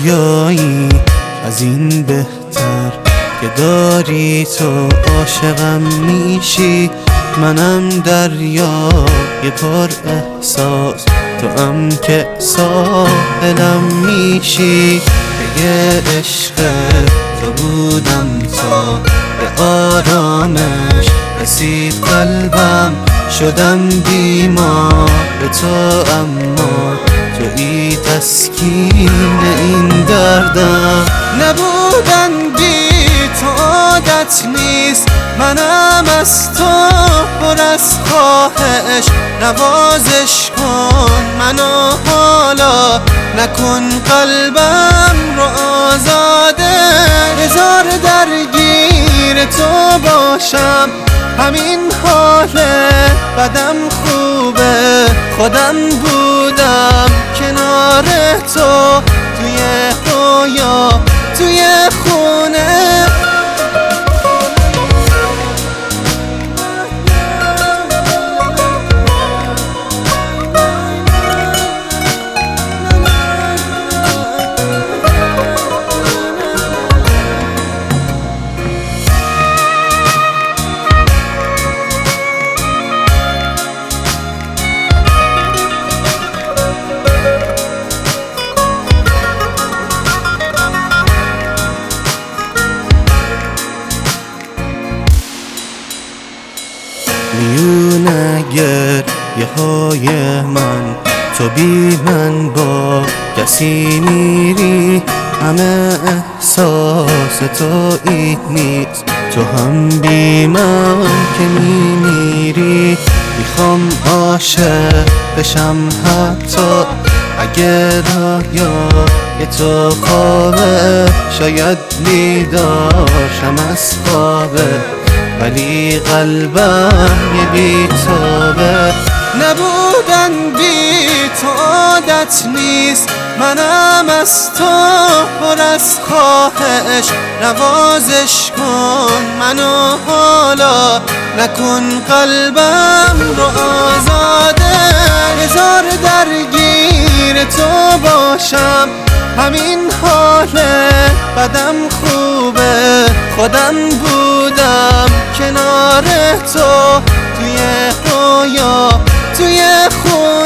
رویایی از این بهتر که داری تو عاشقم میشی، منم دریای پر احساس، تو هم که ساحلم میشی. یه عشق تو بودم تا به آرامش رسید قلبم، شدم بیمار تو اما تویی تسکین این دردم. نبودن بی تو عادت نیست، منم از تو پر از خواهش، نوازش کن منو حالا، نکن قلبم رو آزاده. هزار درگیر تو باشم، همین حاله بدم خوبه، خودم بودم کنار تو توی رویا توی خونه. میونه گریه های من، تو بی من با کسی میری، همه احساس تو این نیست، تو هم بی من که میمیری. میخوام عاشق بشم حتی اگر رویای تو خوابه، شاید بیدارشم از خوابه ولی قلبم یه بیتابه. نبودن بی تو عادت نیست، منم از تو پر از خواهش، نوازش کن منو حالا، نکن قلبم رو آزاده. هزار درگیر تو باشم، همین حاله بدم خوبه، خودم بودم کنار تو توی رویا توی خونه.